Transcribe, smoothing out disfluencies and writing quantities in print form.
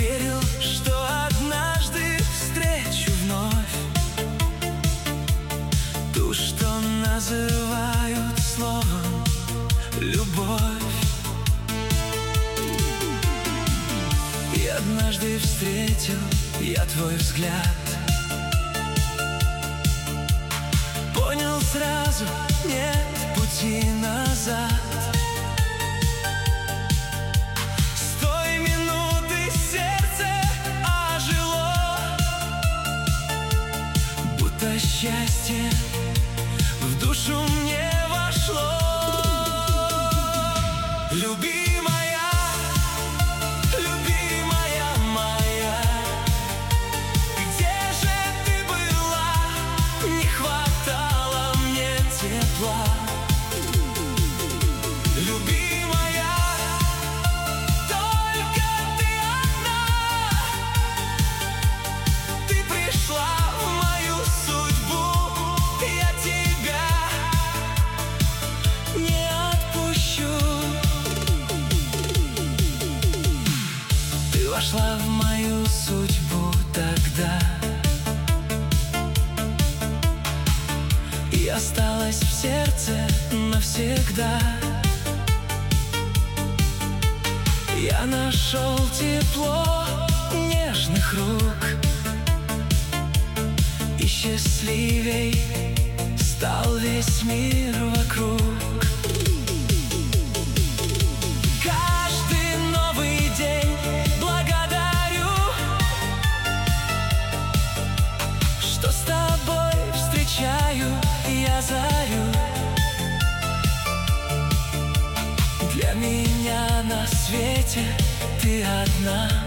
верил, что однажды встречу вновь ту, что называют словом любовь. И однажды встретил я твой взгляд, понял сразу, нет пути назад. С той минуты сердце ожило, будто счастье в душу мне вошло. Любимая, любимая моя, где же ты была? Не хватало мне тепла. Любимая, только ты одна, ты пришла в мою судьбу, я тебя не отпущу. Ты вошла в мою судьбу тогда и осталась в сердце навсегда. Я нашел тепло нежных рук, и счастливей стал весь мир вокруг. Каждый новый день благодарю, что с тобой встречаю я зарю. Для меня на свете ты одна.